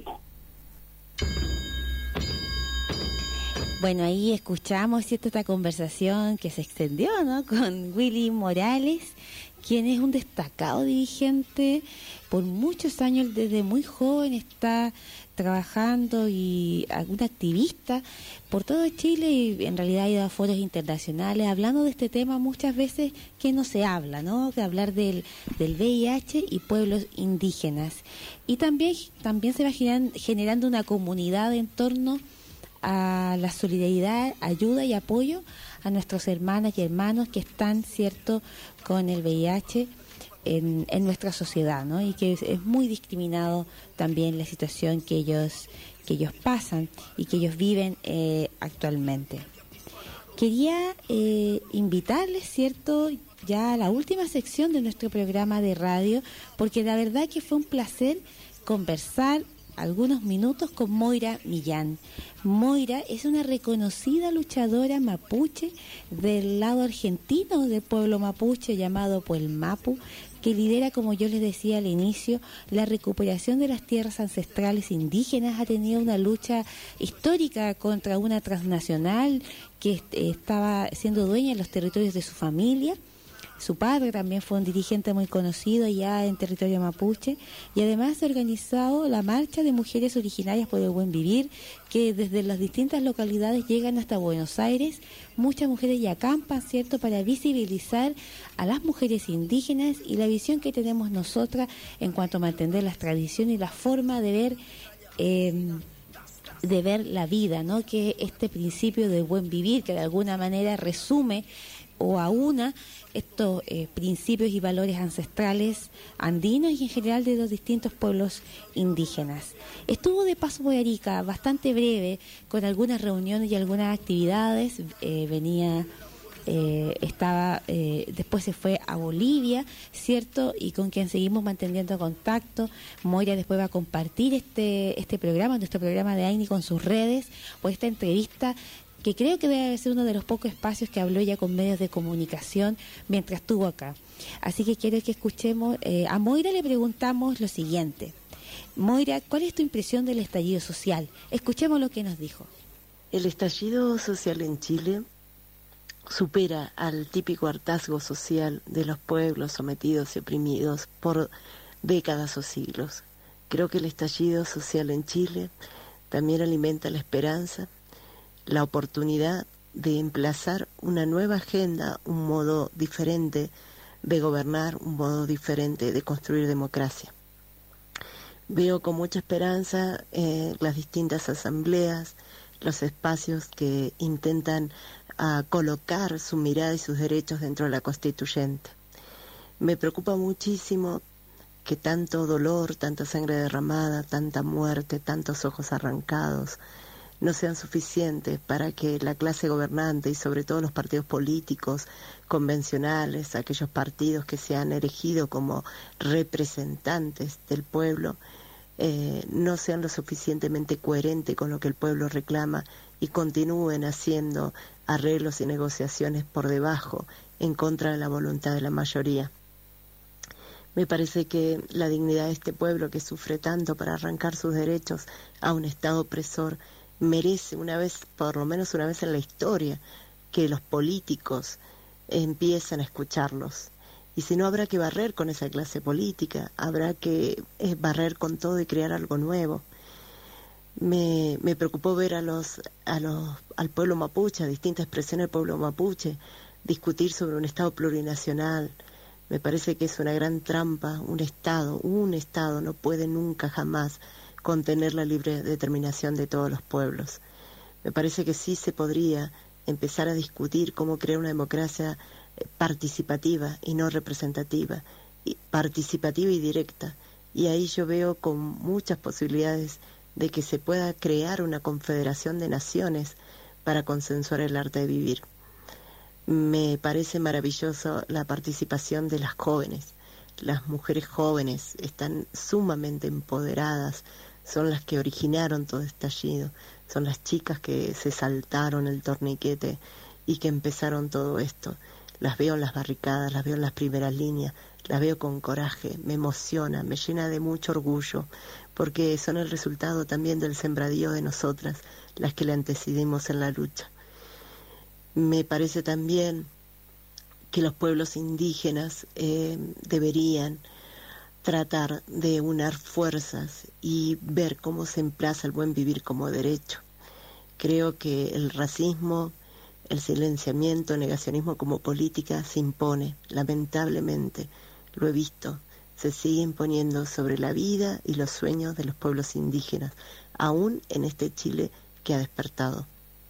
Bueno, ahí escuchamos, ¿cierto?, esta conversación que se extendió, ¿no?, con Willy Morales, quien es un destacado dirigente por muchos años, desde muy joven está trabajando, y un activista por todo Chile, y en realidad ha ido a foros internacionales hablando de este tema muchas veces que no se habla, ¿no?, de hablar del VIH y pueblos indígenas. Y también se va generando una comunidad en torno a la solidaridad, ayuda y apoyo a nuestros hermanas y hermanos que están, cierto, con el VIH en nuestra sociedad, ¿no? Y que es muy discriminado también la situación que ellos pasan y que ellos viven actualmente. Quería invitarles, cierto, ya a la última sección de nuestro programa de radio, porque la verdad que fue un placer conversar algunos minutos con Moira Millán. Moira es una reconocida luchadora mapuche del lado argentino del pueblo mapuche llamado Puelmapu, que lidera, como yo les decía al inicio, la recuperación de las tierras ancestrales indígenas. Ha tenido una lucha histórica contra una transnacional que estaba siendo dueña de los territorios de su familia. Su padre también fue un dirigente muy conocido ya en territorio mapuche, y además ha organizado la marcha de mujeres originarias por el buen vivir, que desde las distintas localidades llegan hasta Buenos Aires. Muchas mujeres ya acampan, ¿cierto?, para visibilizar a las mujeres indígenas y la visión que tenemos nosotras en cuanto a mantener las tradiciones y la forma de ver la vida, ¿no?, que este principio del buen vivir, que de alguna manera resume o aúna estos principios y valores ancestrales andinos y en general de los distintos pueblos indígenas. Estuvo de paso por Arica, bastante breve, con algunas reuniones y algunas actividades. Después se fue a Bolivia, ¿cierto?, y con quien seguimos manteniendo contacto. Moira después va a compartir este programa, nuestro programa de AINI, con sus redes, por esta entrevista que creo que debe ser uno de los pocos espacios que habló ella con medios de comunicación mientras estuvo acá. Así que quiero que escuchemos. A Moira le preguntamos lo siguiente. Moira, ¿cuál es tu impresión del estallido social? Escuchemos lo que nos dijo. El estallido social en Chile supera al típico hartazgo social de los pueblos sometidos y oprimidos por décadas o siglos. Creo que el estallido social en Chile también alimenta la esperanza, la oportunidad de emplazar una nueva agenda, un modo diferente de gobernar, un modo diferente de construir democracia. Veo con mucha esperanza las distintas asambleas, los espacios que intentan colocar su mirada y sus derechos dentro de la constituyente. Me preocupa muchísimo que tanto dolor, tanta sangre derramada, tanta muerte, tantos ojos arrancados, no sean suficientes para que la clase gobernante y sobre todo los partidos políticos convencionales, aquellos partidos que se han erigido como representantes del pueblo, no sean lo suficientemente coherentes con lo que el pueblo reclama y continúen haciendo arreglos y negociaciones por debajo en contra de la voluntad de la mayoría. Me parece que la dignidad de este pueblo que sufre tanto para arrancar sus derechos a un Estado opresor merece una vez, por lo menos una vez en la historia, que los políticos empiecen a escucharlos. Y si no, habrá que barrer con esa clase política, habrá que barrer con todo y crear algo nuevo. Me preocupó ver al pueblo mapuche, a distintas expresiones del pueblo mapuche, discutir sobre un Estado plurinacional. Me parece que es una gran trampa. Un Estado no puede nunca jamás contener la libre determinación de todos los pueblos. Me parece que sí se podría empezar a discutir cómo crear una democracia participativa y no representativa, participativa y directa. Y ahí yo veo con muchas posibilidades de que se pueda crear una confederación de naciones para consensuar el arte de vivir. Me parece maravilloso la participación de las jóvenes. Las mujeres jóvenes están sumamente empoderadas, son las que originaron todo este estallido, son las chicas que se saltaron el torniquete y que empezaron todo esto. Las veo en las barricadas, las veo en las primeras líneas, las veo con coraje, me emociona, me llena de mucho orgullo, porque son el resultado también del sembradío de nosotras, las que le antecedimos en la lucha. Me parece también que los pueblos indígenas deberían tratar de unar fuerzas y ver cómo se emplaza el buen vivir como derecho. Creo que el racismo, el silenciamiento, el negacionismo como política se impone, lamentablemente, lo he visto, se sigue imponiendo sobre la vida y los sueños de los pueblos indígenas, aún en este Chile que ha despertado.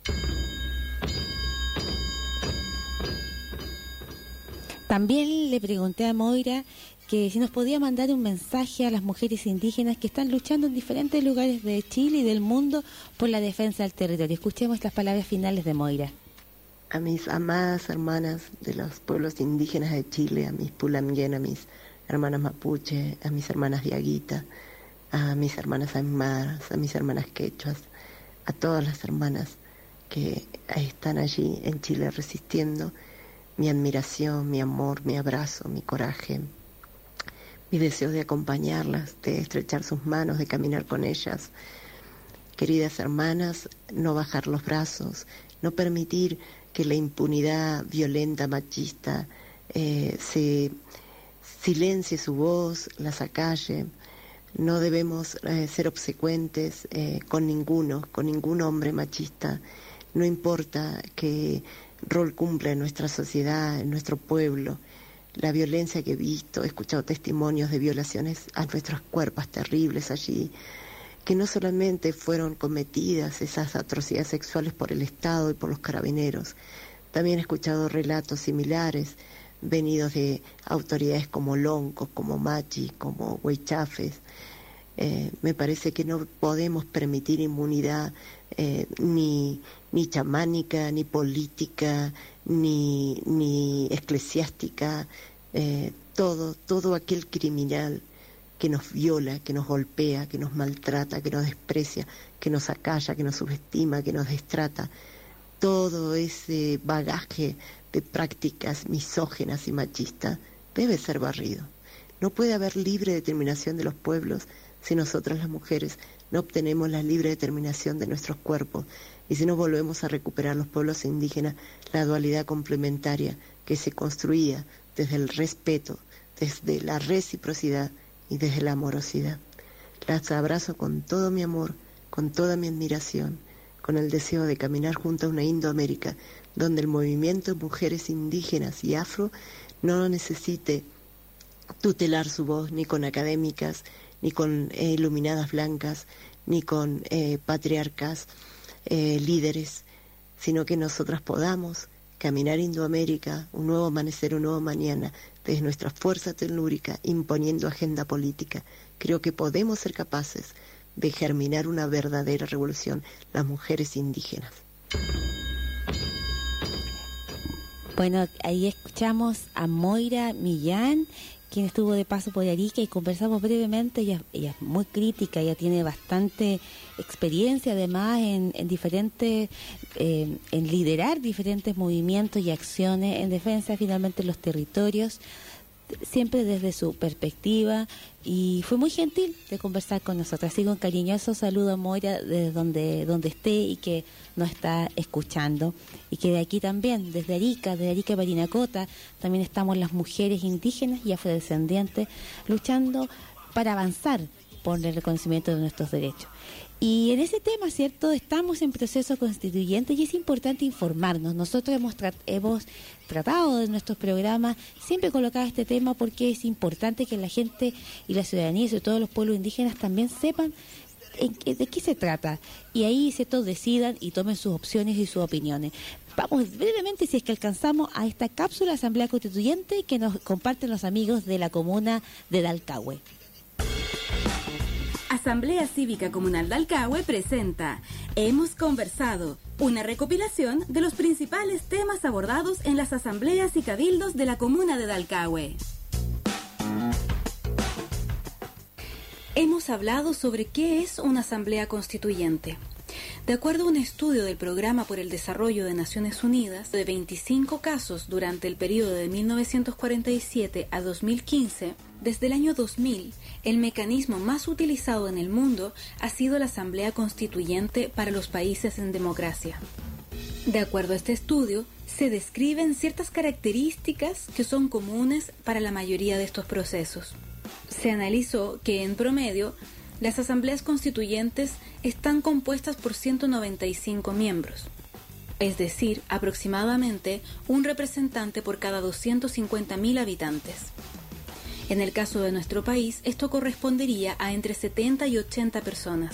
También le pregunté a Moira que si nos podía mandar un mensaje a las mujeres indígenas que están luchando en diferentes lugares de Chile y del mundo por la defensa del territorio. Escuchemos las palabras finales de Moira. A mis amadas hermanas de los pueblos indígenas de Chile, a mis Pulamien, a mis hermanas mapuche, a mis hermanas diaguita, a mis hermanas aymaras, a mis hermanas quechuas, a todas las hermanas que están allí en Chile resistiendo, mi admiración, mi amor, mi abrazo, mi coraje, mi deseo de acompañarlas, de estrechar sus manos, de caminar con ellas. Queridas hermanas, no bajar los brazos, no permitir que la impunidad violenta, machista, se silencie su voz, las acalle. No debemos ser obsecuentes con ningún hombre machista. No importa qué rol cumple en nuestra sociedad, en nuestro pueblo. La violencia que he visto, he escuchado testimonios de violaciones a nuestros cuerpos terribles allí, que no solamente fueron cometidas esas atrocidades sexuales por el Estado y por los carabineros, también he escuchado relatos similares venidos de autoridades como Loncos, como Machi, como Huaychafes. Me parece que no podemos permitir inmunidad ni chamánica, ni política, ni eclesiástica. Todo aquel criminal que nos viola, que nos golpea, que nos maltrata, que nos desprecia, que nos acalla, que nos subestima, que nos destrata, todo ese bagaje de prácticas misóginas y machistas debe ser barrido. No puede haber libre determinación de los pueblos si nosotras las mujeres no obtenemos la libre determinación de nuestros cuerpos y si no volvemos a recuperar los pueblos indígenas la dualidad complementaria que se construía desde el respeto, desde la reciprocidad y desde la amorosidad. Las abrazo con todo mi amor, con toda mi admiración, con el deseo de caminar junto a una Indoamérica donde el movimiento de mujeres indígenas y afro no necesite tutelar su voz ni con académicas, ni con iluminadas blancas, ni con patriarcas líderes, sino que nosotras podamos caminar Indoamérica, un nuevo amanecer, un nuevo mañana, desde nuestra fuerza telúrica, imponiendo agenda política. Creo que podemos ser capaces de germinar una verdadera revolución, las mujeres indígenas. Bueno, ahí escuchamos a Moira Millán, quien estuvo de paso por Arica, y conversamos brevemente. Ella es muy crítica, ella tiene bastante experiencia además en diferentes, en liderar diferentes movimientos y acciones en defensa finalmente de los territorios, siempre desde su perspectiva, y fue muy gentil de conversar con nosotros. Así que un cariñoso saludo a Moira desde donde esté y que nos está escuchando, y que de aquí también, desde Arica Parinacota, también estamos las mujeres indígenas y afrodescendientes luchando para avanzar, por el reconocimiento de nuestros derechos. Y en ese tema, ¿cierto? Estamos en proceso constituyente y es importante informarnos. Nosotros hemos tratado de nuestros programas siempre colocar este tema porque es importante que la gente y la ciudadanía y sobre todo los pueblos indígenas también sepan de qué se trata. Y ahí, ¿cierto?, decidan y tomen sus opciones y sus opiniones. Vamos brevemente, si es que alcanzamos, a esta cápsula Asamblea Constituyente que nos comparten los amigos de la comuna de Dalcahue. Asamblea Cívica Comunal Dalcahue presenta Hemos Conversado, una recopilación de los principales temas abordados en las asambleas y cabildos de la comuna de Dalcahue. Hemos hablado sobre qué es una asamblea constituyente. De acuerdo a un estudio del Programa por el Desarrollo de Naciones Unidas, de 25 casos durante el periodo de 1947 a 2015, desde el año 2000, el mecanismo más utilizado en el mundo ha sido la Asamblea Constituyente para los países en democracia. De acuerdo a este estudio, se describen ciertas características que son comunes para la mayoría de estos procesos. Se analizó que, en promedio, las asambleas constituyentes están compuestas por 195 miembros, es decir, aproximadamente un representante por cada 250.000 habitantes. En el caso de nuestro país, esto correspondería a entre 70 y 80 personas.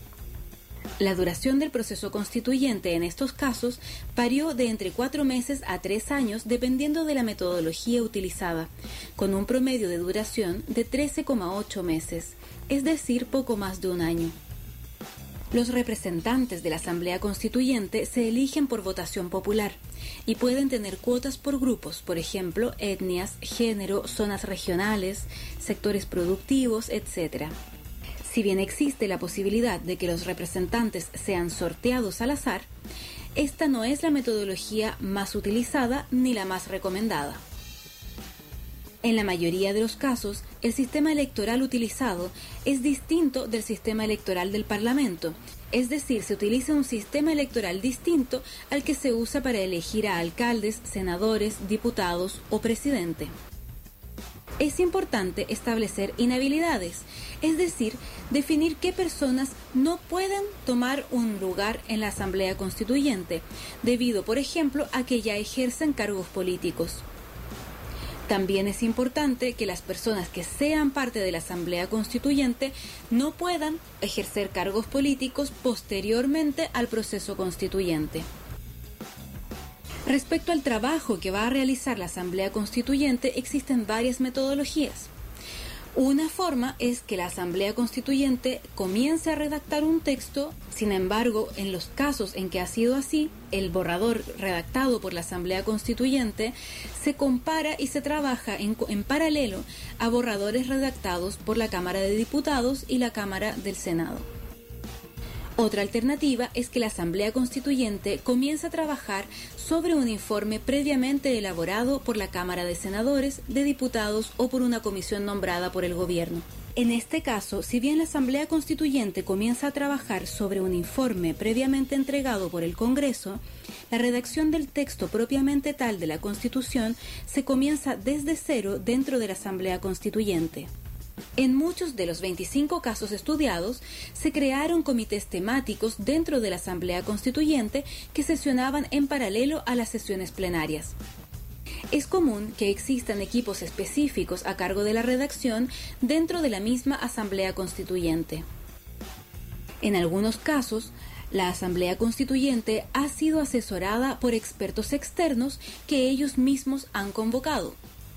La duración del proceso constituyente en estos casos varió de entre 4 meses a 3 años dependiendo de la metodología utilizada, con un promedio de duración de 13,8 meses, es decir, poco más de un año. Los representantes de la Asamblea Constituyente se eligen por votación popular y pueden tener cuotas por grupos, por ejemplo, etnias, género, zonas regionales, sectores productivos, etc. Si bien existe la posibilidad de que los representantes sean sorteados al azar, esta no es la metodología más utilizada ni la más recomendada. En la mayoría de los casos, el sistema electoral utilizado es distinto del sistema electoral del Parlamento, es decir, se utiliza un sistema electoral distinto al que se usa para elegir a alcaldes, senadores, diputados o presidente. Es importante establecer inhabilidades, es decir, definir qué personas no pueden tomar un lugar en la Asamblea Constituyente, debido, por ejemplo, a que ya ejercen cargos políticos. También es importante que las personas que sean parte de la Asamblea Constituyente no puedan ejercer cargos políticos posteriormente al proceso constituyente. Respecto al trabajo que va a realizar la Asamblea Constituyente, existen varias metodologías. Una forma es que la Asamblea Constituyente comience a redactar un texto, sin embargo, en los casos en que ha sido así, el borrador redactado por la Asamblea Constituyente se compara y se trabaja en paralelo a borradores redactados por la Cámara de Diputados y la Cámara del Senado. Otra alternativa es que la Asamblea Constituyente comience a trabajar sobre un informe previamente elaborado por la Cámara de Senadores, de Diputados o por una comisión nombrada por el Gobierno. En este caso, si bien la Asamblea Constituyente comienza a trabajar sobre un informe previamente entregado por el Congreso, la redacción del texto propiamente tal de la Constitución se comienza desde cero dentro de la Asamblea Constituyente. En muchos de los 25 casos estudiados, se crearon comités temáticos dentro de la Asamblea Constituyente que sesionaban en paralelo a las sesiones plenarias. Es común que existan equipos específicos a cargo de la redacción dentro de la misma Asamblea Constituyente. En algunos casos, la Asamblea Constituyente ha sido asesorada por expertos externos que ellos mismos han convocado.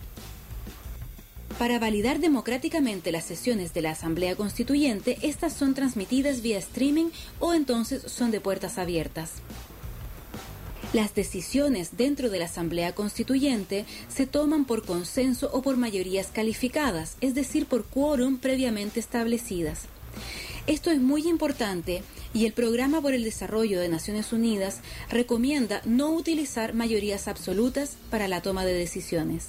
Para validar democráticamente las sesiones de la Asamblea Constituyente, estas son transmitidas vía streaming o entonces son de puertas abiertas. Las decisiones dentro de la Asamblea Constituyente se toman por consenso o por mayorías calificadas, es decir, por quórum previamente establecidas. Esto es muy importante y el Programa por el Desarrollo de Naciones Unidas recomienda no utilizar mayorías absolutas para la toma de decisiones.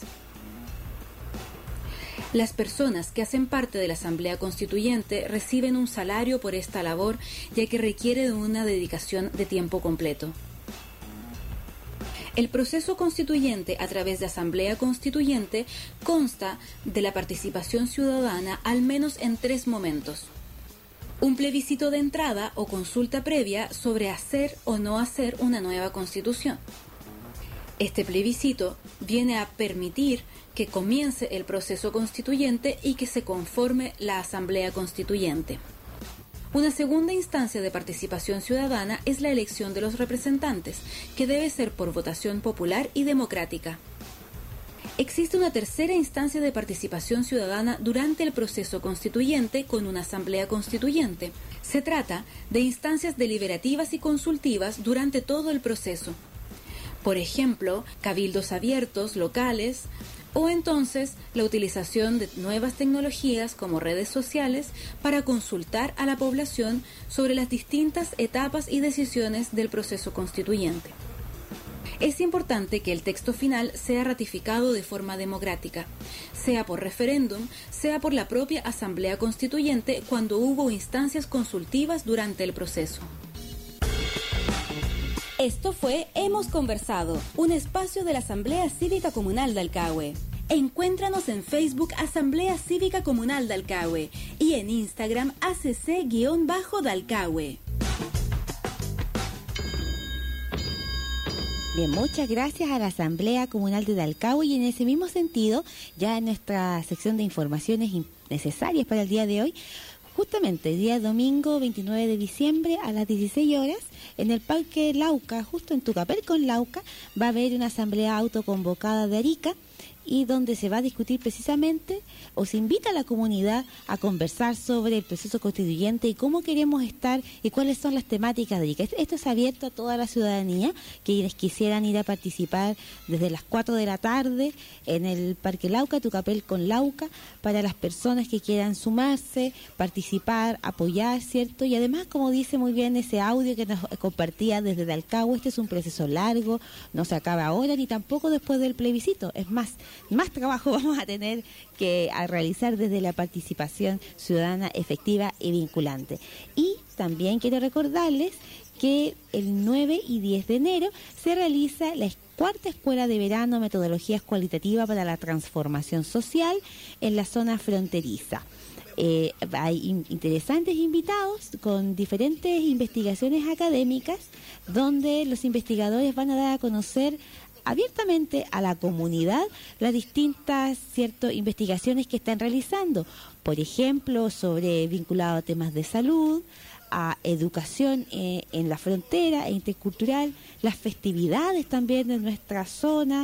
Las personas que hacen parte de la Asamblea Constituyente reciben un salario por esta labor, ya que requiere de una dedicación de tiempo completo. El proceso constituyente a través de Asamblea Constituyente consta de la participación ciudadana al menos en 3 momentos. Un plebiscito de entrada o consulta previa sobre hacer o no hacer una nueva constitución. Este plebiscito viene a permitir que comience el proceso constituyente y que se conforme la Asamblea Constituyente. Una segunda instancia de participación ciudadana es la elección de los representantes, que debe ser por votación popular y democrática. Existe una tercera instancia de participación ciudadana durante el proceso constituyente con una asamblea constituyente. Se trata de instancias deliberativas y consultivas durante todo el proceso. Por ejemplo, cabildos abiertos, locales, o entonces la utilización de nuevas tecnologías como redes sociales para consultar a la población sobre las distintas etapas y decisiones del proceso constituyente. Es importante que el texto final sea ratificado de forma democrática, sea por referéndum, sea por la propia Asamblea Constituyente cuando hubo instancias consultivas durante el proceso. Esto fue Hemos Conversado, un espacio de la Asamblea Cívica Comunal de Alcagüe. Encuéntranos en Facebook Asamblea Cívica Comunal de Alcagüe y en Instagram ACC_Dalcagüe. Bien, muchas gracias a la Asamblea Comunal de Dalcagüe, y en ese mismo sentido, ya en nuestra sección de informaciones necesarias para el día de hoy, justamente el día domingo 29 de diciembre a las 16 horas, en el Parque Lauca, justo en Tucapel con Lauca, va a haber una asamblea autoconvocada de Arica, y donde se va a discutir precisamente, o se invita a la comunidad a conversar sobre el proceso constituyente y cómo queremos estar y cuáles son las temáticas de Arica. Esto es abierto a toda la ciudadanía, quienes quisieran ir a participar desde las 4 de la tarde en el Parque Lauca, Tucapel con Lauca, para las personas que quieran sumarse, participar, apoyar, ¿cierto? Y además, como dice muy bien ese audio que nos compartía desde Dalcagüe, este es un proceso largo, no se acaba ahora ni tampoco después del plebiscito, es más trabajo vamos a tener que realizar desde la participación ciudadana efectiva y vinculante. Y también quiero recordarles que el 9 y 10 de enero se realiza la cuarta Escuela de Verano Metodologías Cualitativas para la Transformación Social en la zona fronteriza. Hay interesantes invitados con diferentes investigaciones académicas, donde los investigadores van a dar a conocer abiertamente a la comunidad las distintas investigaciones que están realizando, por ejemplo, sobre vinculado a temas de salud, a educación en la frontera e intercultural, las festividades también de nuestra zona,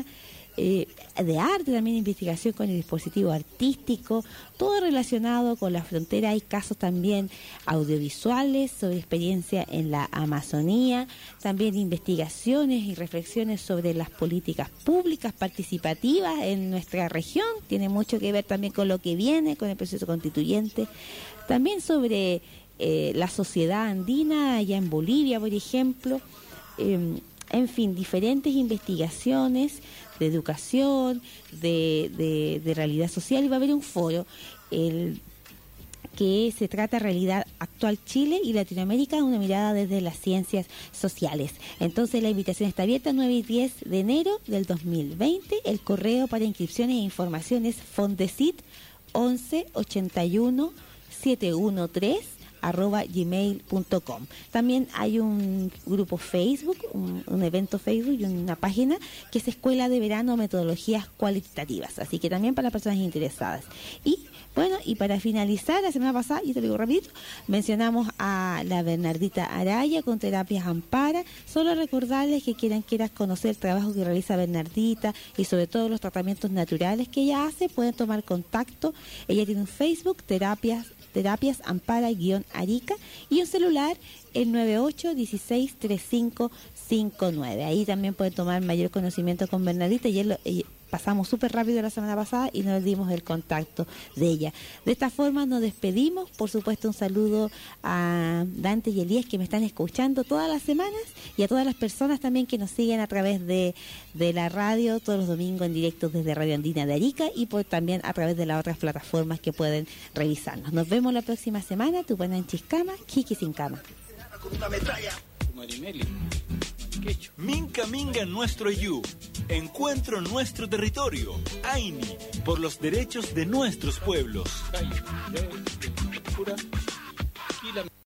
de arte, también investigación con el dispositivo artístico, todo relacionado con la frontera. Hay casos también audiovisuales sobre experiencia en la Amazonía, también investigaciones y reflexiones sobre las políticas públicas participativas en nuestra región, tiene mucho que ver también con lo que viene, con el proceso constituyente, también sobre la sociedad andina allá en Bolivia, por ejemplo, en fin, diferentes investigaciones de educación, de realidad social, y va a haber un foro que se trata Realidad Actual Chile y Latinoamérica, una mirada desde las ciencias sociales. Entonces la invitación está abierta 9 y 10 de enero del 2020. El correo para inscripciones e informaciones Fondesit 11 81 713 @gmail.com. También hay un grupo Facebook, un evento Facebook y una página que es Escuela de Verano Metodologías Cualitativas, así que también para las personas interesadas. Y bueno, y para finalizar, la semana pasada, y te lo digo rapidito, mencionamos a la Bernardita Araya con Terapias Ampara. Solo recordarles que quieras conocer el trabajo que realiza Bernardita y sobre todo los tratamientos naturales que ella hace, pueden tomar contacto. Ella tiene un Facebook, Terapias Ampara-Arica, y un celular, el 98163559. Ahí también pueden tomar mayor conocimiento con Bernardita, y pasamos súper rápido la semana pasada y nos dimos el contacto de ella. De esta forma nos despedimos. Por supuesto, un saludo a Dante y Elías, que me están escuchando todas las semanas, y a todas las personas también que nos siguen a través de la radio todos los domingos en directo desde Radio Andina de Arica, y también a través de las otras plataformas que pueden revisarnos. Nos vemos la próxima semana. Tupana en Chiscama, Kiki sin cama. Marimeli, Minca Minga nuestro Yu. Encuentro nuestro territorio. AINI, por los derechos de nuestros pueblos.